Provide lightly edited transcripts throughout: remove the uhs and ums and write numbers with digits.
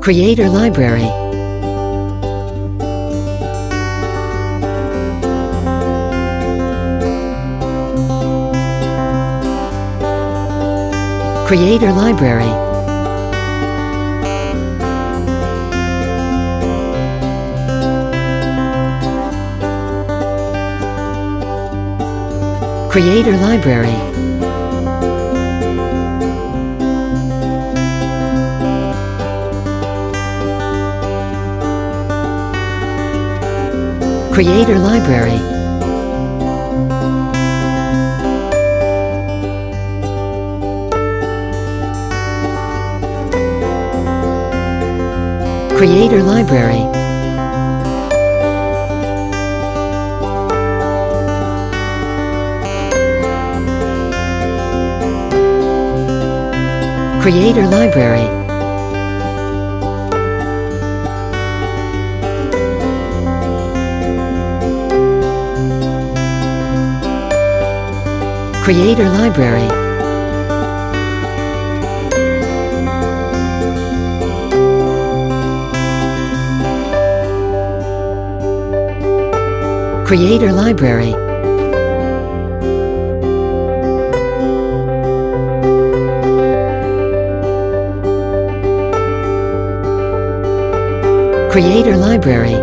Creator Library. Creator Library. Creator Library. Creator Library. Creator Library. Creator Library. Creator Library. Creator Library. Creator Library.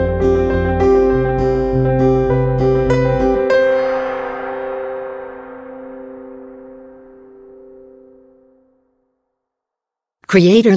Creator